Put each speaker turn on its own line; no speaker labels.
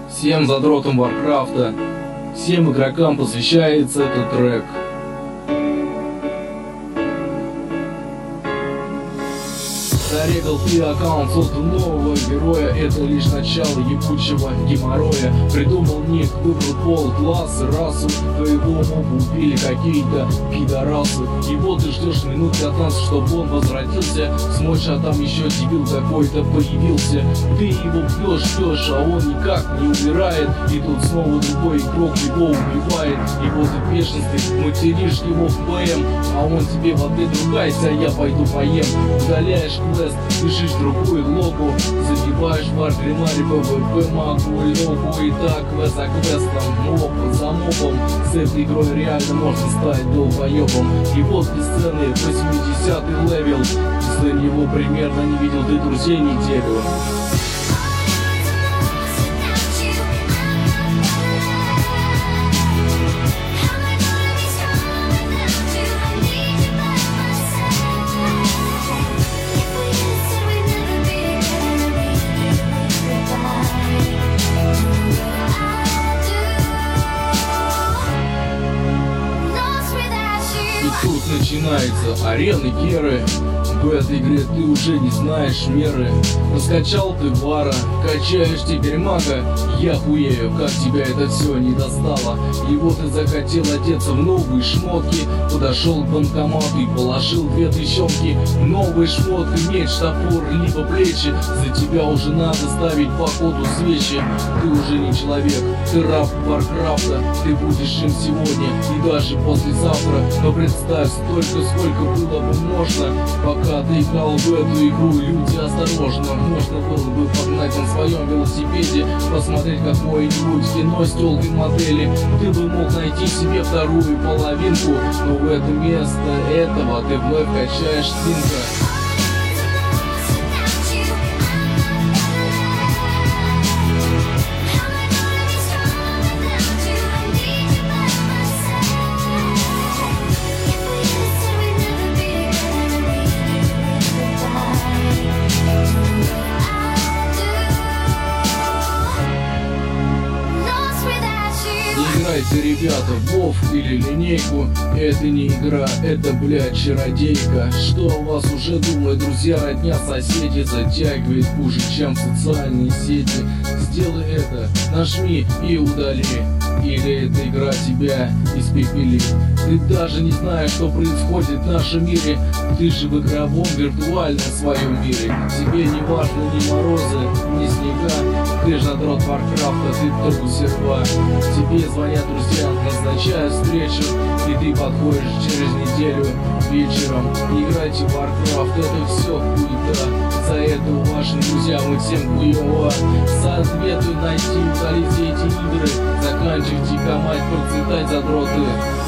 Всем задротам Варкрафта, всем игрокам посвящается этот трек. Зарегал ты аккаунт, создал нового героя. Это лишь начало ебучего геморроя. Придумал ник, выбрал пол, класс, расу. Твоего моба убили какие-то пидорасы. Его ты ждешь минут 15, чтобы он возвратился. Смочь, а там еще дебил какой-то появился. Ты его ждешь, а он никак не умирает. И тут снова другой игрок его убивает. И вот ты в бешенстве материшь его в ПМ, а он тебе в ответ: ругайся, я пойду поем. Удаляешь квест, пишешь другую логу, забиваешь в аргримаре ПВП, могу и логу. И так квест за квестом, моб за мобом. С этой игрой реально можно стать долбоебом. И вот бесценный 80-й левел, после него примерно не видел ты друзей неделю. Тут начинается арена Геры. В этой игре ты уже не знаешь меры. Раскачал ты вара, качаешь теперь мага. Я хуею, как тебя это все не достало. И вот ты захотел одеться в новые шмотки. Подошел к банкомату и положил 2 трещотки. Новые шмотки, меч, топор, либо плечи. За тебя уже надо ставить по ходу свечи. Ты уже не человек, ты раб Варкрафта. Ты будешь им сегодня и даже послезавтра. Но представь столько, сколько было бы можно. Пока ты играл в эту игру, люди, осторожно. Можно было бы погнать на своем велосипеде, посмотреть какое-нибудь кино с тёлкой модели. Ты бы мог найти себе вторую половинку, но в это место этого ты вновь качаешь свинка. Играйте, ребята, в WoW или линейку. Это не игра, это, блядь, чародейка. Что о вас уже думают друзья, родня, соседи? Затягивает хуже, чем социальные сети. Сделай это, нажми и удали. Или эта игра тебя испепелит. Ты даже не знаешь, что происходит в нашем мире. Ты же в игровом виртуальном своем мире. Тебе не важно ни морозы, ни снега. Ты же задрот Варкрафта, ты трусер 2. Тебе звонят друзья, назначают встречу. И ты подходишь через неделю вечером. Не играйте в Warcraft, это все хуета. За это вашим друзьям и всем хуево. Советую найти, удалить все эти игры. Заканчивайте комать, процветать задроты.